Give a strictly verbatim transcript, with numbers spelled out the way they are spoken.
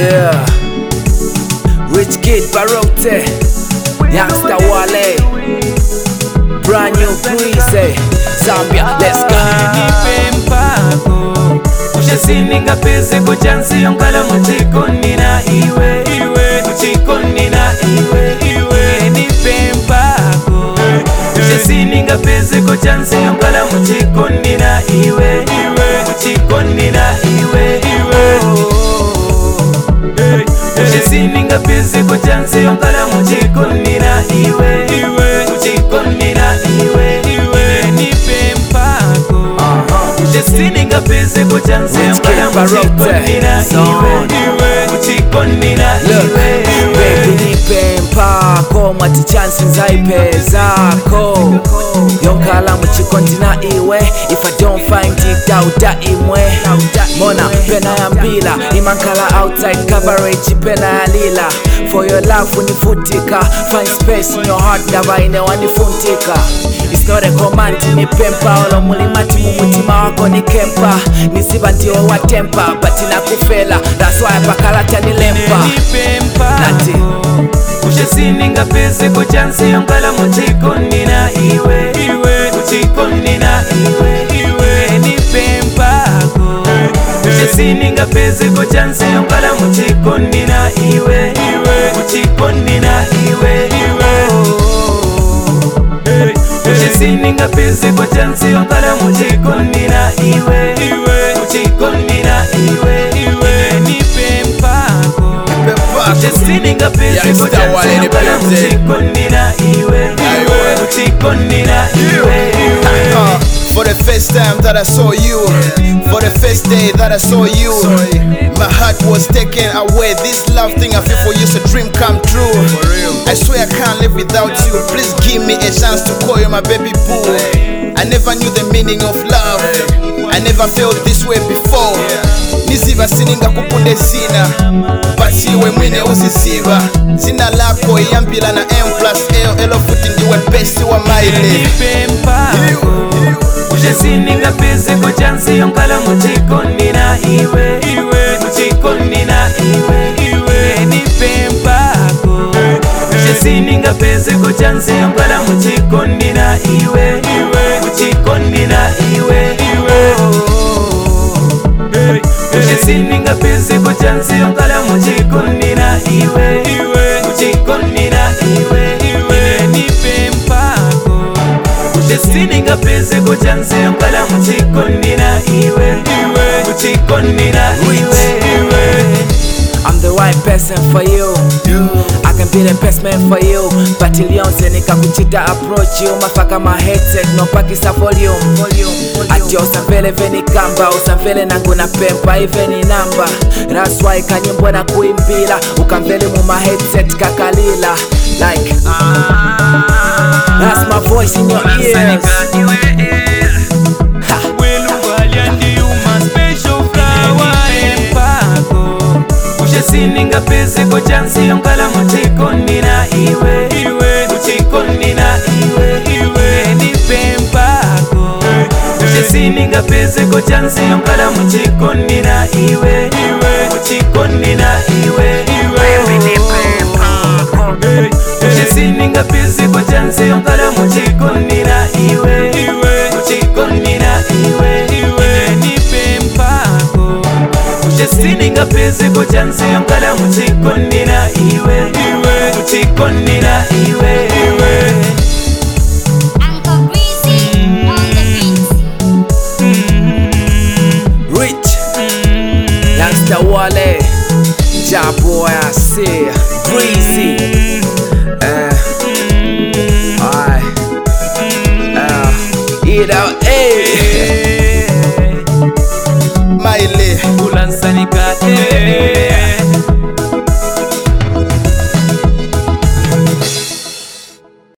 Yeah, Rich Kid Barote, Youngster Wale, brand new Breezy, Zambia, let's go. Nipe mpako ushasininga pese kujansi yonkala mutiko nina iwe iwe mutiko nina iwe iwe nipe mpako ushasininga pese kujansi yonkala mutiko nina iwe iwe mutiko nina iwe iwe ushasininga pese kujansi yonkala mutiko nina iwe iwe mutiko nina iwe iwe nipe mpako ushasininga pese kujansi yonkala mutiko nina iwe iwe mutiko nina iwe Baby nipe mpako mwati chansi nzaipe zako yonkala muchiko ndina iwe. If I don't find it dauda imwe mona pena ya mbila imankala outside coverage pena ya lila. For your love unifutika, find space in your heart dabaine wanifuntika. It's not a command nipe mpao mulimati mumutima wako ni kempa. Nisiba ndio wa tempa but inakufela, that's why pakalata nilempa. Nipe mpako ushasininga pese kujansi yonkala mutiko nina iwe iwe mutiko nina iwe iwe nipe mpako ushasininga pese kujansi yonkala mutiko nina iwe iwe mutiko nina iwe iwe ushasininga pese kujansi yonkala mutiko nina iwe iwe mutiko nina iwe iwe nipe mpako ushasininga pese kujansi yonkala mutiko nina iwe iwe mutiko nina iwe iwe. For the first time that I saw you, for the first day that I saw you, my heart was taken away. This love thing I feel for you is a dream come true. I swear I can't live without you. Please give me a chance to call you my baby boo. I never knew the meaning of love, I never felt this way before. Nisiva sininga kukunde zina, but iwe mwine uzisiva. Zina lako yambila na M plus L, elo futi ndiwe besti wa maile. Nipe mpako ushasininga pese kujansi yonkala mutiko nina iwe iwe mutiko nina iwe iwe nipe mpako ushasininga pese kujansi yonkala mutiko nina iwe iwe mutiko nina iwe iwe ushasininga pese kujansi yonkala mutiko nina iwe iwe mutiko nina iwe iwe nipe mpako ushasininga pese kujansi yonkala mutiko nina iwe iwe mutiko nina iwe iwe. I'm the right person for you, I can be the best man for you. But ilionse nikakuchita approach you, mafaka ma headset no pakisa volume. Ati usamvele veni kamba, usamvele nangu na pempa even namba. That's why kanyimbo na kuimbila, ukamvele mu ma headset kakalila. Like that's my voice in your ears. Ushasininga pese kujansi yonkala mutiko nina iwe iwe mutiko nina iwe iwe nipe mpako ushasininga pese kujansi yonkala mutiko nina iwe iwe mutiko nina iwe iwe nipe mpako ushasininga pese kujansi yonkala mutiko nina iwe iwe mutiko nina iwe iwe nipe mpako ushasininga pese kujansi yonkala mutiko nina iwe iwe mutiko nina iwe iwe. Uncle Breezy on the beat. Rich, Youngster Wale, Jaboy I see, Breezy. Uh, alright, uh, eat out, hey. Maile Ulansanika, eh.